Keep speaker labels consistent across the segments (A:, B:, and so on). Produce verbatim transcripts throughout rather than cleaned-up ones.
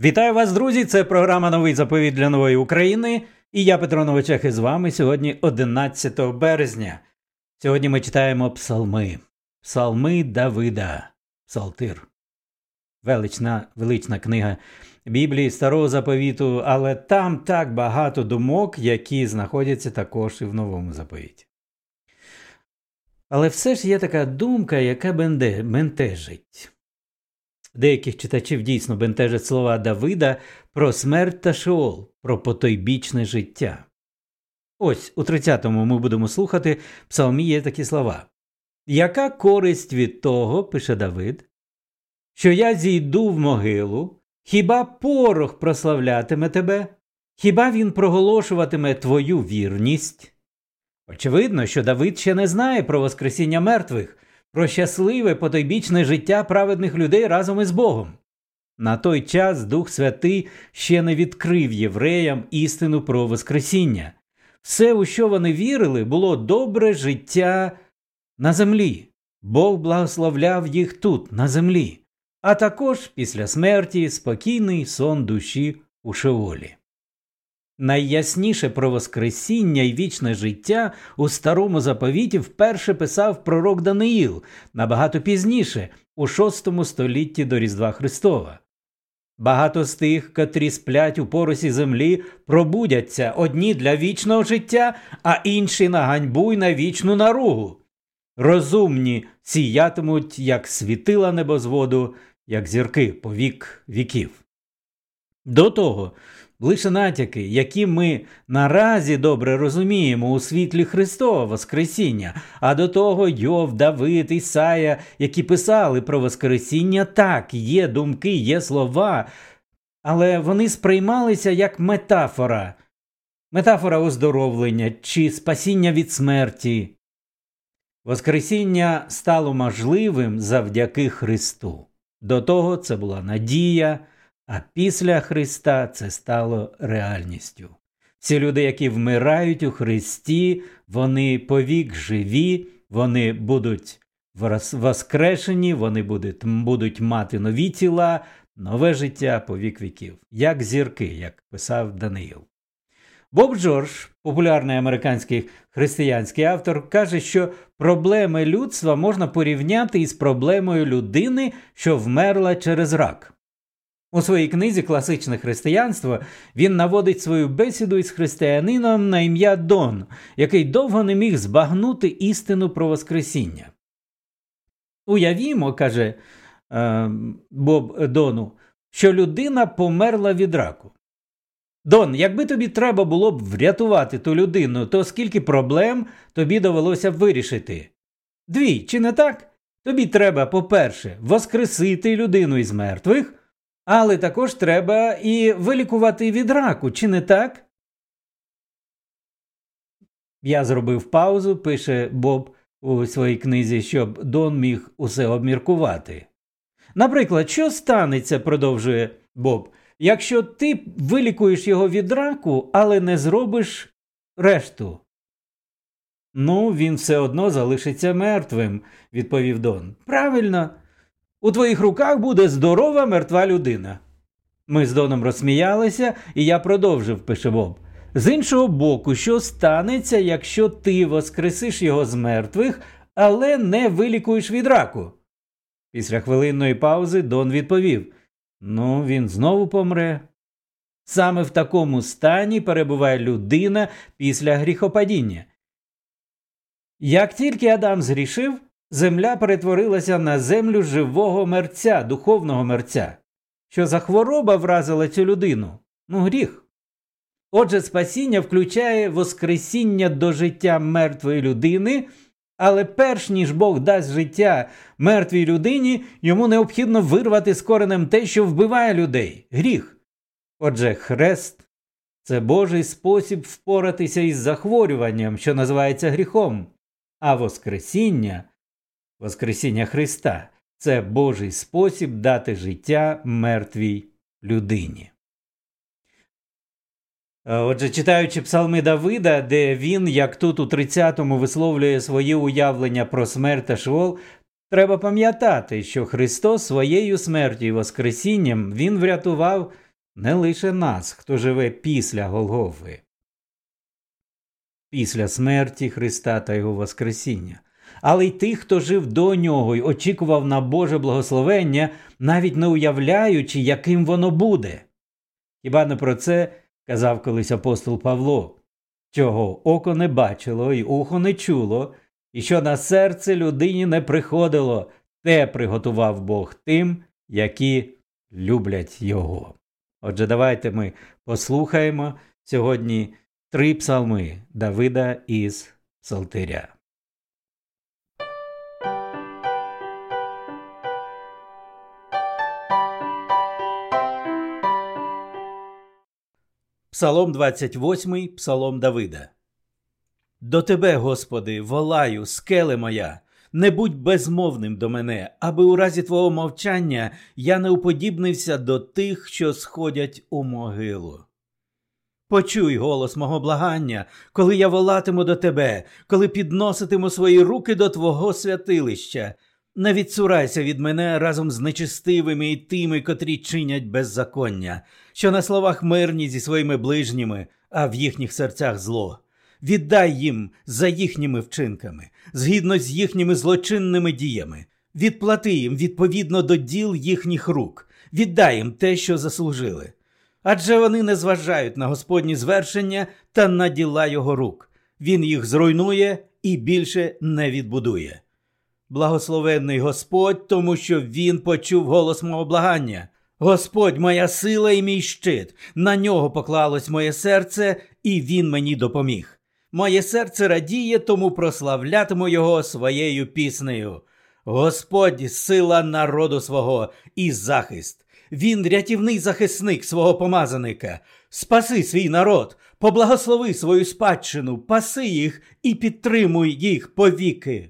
A: Вітаю вас, друзі! Це програма «Новий заповіт для нової України». І я, Петро Новичех, із вами сьогодні одинадцятого березня. Сьогодні ми читаємо псалми. Псалми Давида. Псалтир. Велична, велична книга Біблії Старого Заповіту, але там так багато думок, які знаходяться також і в Новому Заповіті. Але все ж є така думка, яка бентежить. Деяких читачів дійсно бентежать слова Давида про смерть та Шеол, про потойбічне життя. Ось у тридцятому ми будемо слухати, в псалмі є такі слова. «Яка користь від того, – пише Давид, – що я зійду в могилу, хіба порох прославлятиме тебе? Хіба він проголошуватиме твою вірність?» Очевидно, що Давид ще не знає про воскресіння мертвих, про щасливе потойбічне життя праведних людей разом із Богом. На той час Дух Святий ще не відкрив євреям істину про воскресіння. Все, у що вони вірили, було добре життя на землі. Бог благословляв їх тут, на землі. А також після смерті спокійний сон душі у Шеолі. Найясніше про воскресіння і вічне життя у Старому Заповіті вперше писав пророк Даниїл, набагато пізніше, у шостому столітті до Різдва Христова. Багато з тих, котрі сплять у поросі землі, пробудяться, одні для вічного життя, а інші на ганьбу й на вічну наругу. Розумні сіятимуть, як світила небозводу, як зірки по вік віків. До того, лише натяки, які ми наразі добре розуміємо у світлі Христового Воскресіння, а до того Йов, Давид, Ісая, які писали про Воскресіння, так, є думки, є слова, але вони сприймалися як метафора. Метафора оздоровлення чи спасіння від смерті. Воскресіння стало можливим завдяки Христу. До того це була надія, а після Христа це стало реальністю. Всі люди, які вмирають у Христі, вони повік живі, вони будуть воскрешені, вони будуть, будуть мати нові тіла, нове життя повік віків. Як зірки, як писав Даниїл. Боб Джордж, популярний американський християнський автор, каже, що проблеми людства можна порівняти із проблемою людини, що вмерла через рак. У своїй книзі «Класичне християнство» він наводить свою бесіду із християнином на ім'я Дон, який довго не міг збагнути істину про Воскресіння. Уявімо, каже е, Боб Дону, що людина померла від раку. Дон, якби тобі треба було б врятувати ту людину, то скільки проблем тобі довелося б вирішити? Дві, чи не так? Тобі треба, по-перше, воскресити людину із мертвих, але також треба і вилікувати від раку, чи не так? Я зробив паузу, пише Боб у своїй книзі, щоб Дон міг усе обміркувати. Наприклад, що станеться, продовжує Боб, якщо ти вилікуєш його від раку, але не зробиш решту? Ну, він все одно залишиться мертвим, відповів Дон. Правильно. У твоїх руках буде здорова мертва людина. Ми з Доном розсміялися, і я продовжив, пише Боб. З іншого боку, що станеться, якщо ти воскресиш його з мертвих, але не вилікуєш від раку? Після хвилинної паузи Дон відповів. Ну, він знову помре. Саме в такому стані перебуває людина після гріхопадіння. Як тільки Адам згрішив, земля перетворилася на землю живого мерця, духовного мерця. Що за хвороба вразила цю людину? Ну, гріх. Отже, спасіння включає воскресіння до життя мертвої людини, але перш ніж Бог дасть життя мертвій людині, йому необхідно вирвати з коренем те, що вбиває людей – гріх. Отже, хрест – це Божий спосіб впоратися із захворюванням, що називається гріхом, а воскресіння – Воскресіння Христа – це Божий спосіб дати життя мертвій людині. Отже, читаючи псалми Давида, де він, як тут у тридцятому, висловлює своє уявлення про смерть та Шеол, треба пам'ятати, що Христос своєю смертю і воскресінням Він врятував не лише нас, хто живе після Голгофи, після смерті Христа та Його Воскресіння, але й тих, хто жив до Нього й очікував на Боже благословення, навіть не уявляючи, яким воно буде. Хіба не про це казав колись апостол Павло? Чого око не бачило й ухо не чуло, і що на серце людині не приходило, те приготував Бог тим, які люблять Його. Отже, давайте ми послухаємо сьогодні три псалми Давида із Псалтиря. Псалом двадцять восьмий, псалом Давида. До Тебе, Господи, волаю, скеле моя, не будь безмовним до мене, аби у разі Твого мовчання я не уподібнився до тих, що сходять у могилу. Почуй голос мого благання, коли я волатиму до Тебе, коли підноситиму свої руки до Твого святилища. Не відцурайся від мене разом з нечистивими і тими, котрі чинять беззаконня, що на словах мирні зі своїми ближніми, а в їхніх серцях зло. Віддай їм за їхніми вчинками, згідно з їхніми злочинними діями. Відплати їм відповідно до діл їхніх рук. Віддай їм те, що заслужили. Адже вони не зважають на Господні звершення та на діла Його рук. Він їх зруйнує і більше не відбудує. Благословенний Господь, тому що Він почув голос мого благання. Господь – моя сила і мій щит. На Нього поклалось моє серце, і Він мені допоміг. Моє серце радіє, тому прославлятиму Його своєю піснею. Господь – сила народу свого і захист. Він – рятівний захисник свого помазаника. Спаси свій народ, поблагослови свою спадщину, паси їх і підтримуй їх повіки.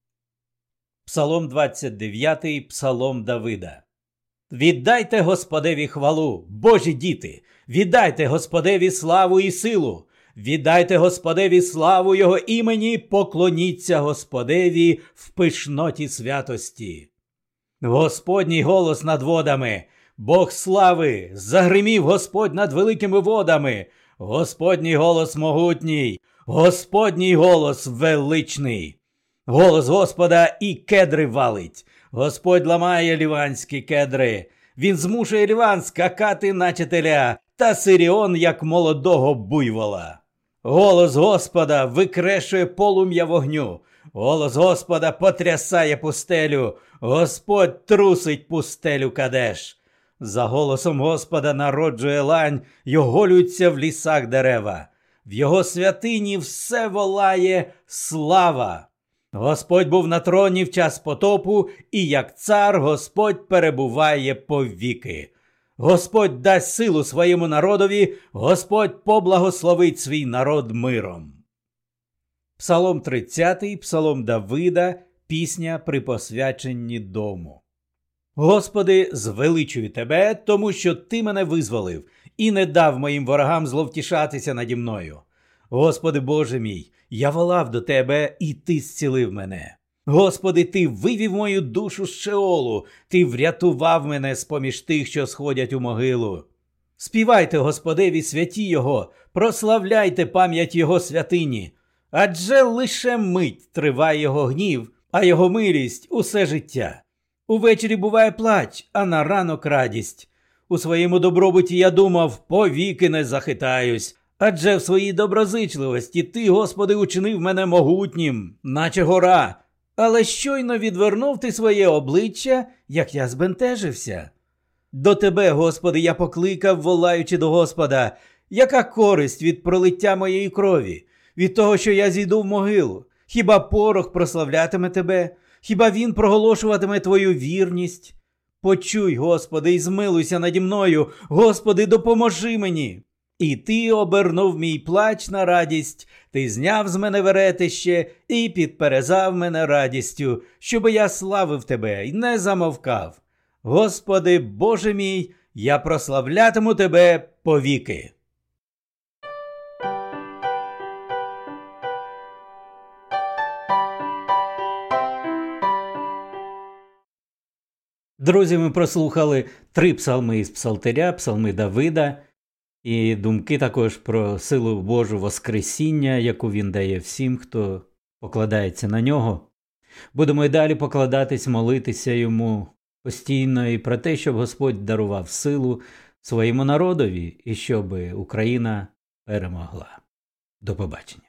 A: Псалом двадцять дев'ятий, псалом Давида. Віддайте Господеві хвалу, Божі діти! Віддайте Господеві славу і силу! Віддайте Господеві славу Його імені, поклоніться Господеві в пишноті святості. Господній голос над водами, Бог слави, загримів Господь над великими водами, Господній голос могутній, Господній голос величний. Голос Господа і кедри валить. Господь ламає ліванські кедри. Він змушує ліван скакати, наче теля, та Сиріон, як молодого буйвола. Голос Господа викрешує полум'я вогню. Голос Господа потрясає пустелю. Господь трусить пустелю Кадеш. За голосом Господа народжує лань, й оголюються в лісах дерева. В його святині все волає слава. Господь був на троні в час потопу, і як цар Господь перебуває повіки. Господь дасть силу своєму народові, Господь поблагословить свій народ миром. Псалом тридцятий, псалом Давида, пісня при посвяченні дому. Господи, звеличую Тебе, тому що Ти мене визволив і не дав моїм ворогам зловтішатися наді мною. Господи Боже мій, я волав до Тебе, і Ти зцілив мене. Господи, Ти вивів мою душу з Шеолу, Ти врятував мене з-поміж тих, що сходять у могилу. Співайте Господеві святі Його, прославляйте пам'ять Його святині. Адже лише мить триває Його гнів, а Його милість – усе життя. Увечері буває плач, а на ранок радість. У своєму добробуті я думав, повіки не захитаюсь. Адже в своїй доброзичливості Ти, Господи, учинив мене могутнім, наче гора. Але щойно відвернув Ти своє обличчя, як я збентежився. До Тебе, Господи, я покликав, волаючи до Господа. Яка користь від пролиття моєї крові? Від того, що я зійду в могилу? Хіба порох прославлятиме Тебе? Хіба він проголошуватиме Твою вірність? Почуй, Господи, і змилуйся наді мною. Господи, допоможи мені. І Ти обернув мій плач на радість, Ти зняв з мене веретище і підперезав мене радістю, щоби я славив Тебе і не замовкав. Господи, Боже мій, я прославлятиму Тебе повіки. Друзі, ми прослухали три псалми із Псалтиря, псалми Давида, і думки також про силу Божу Воскресіння, яку він дає всім, хто покладається на нього. Будемо й далі покладатись, молитися йому постійно і про те, щоб Господь дарував силу своєму народові і щоб Україна перемогла. До побачення.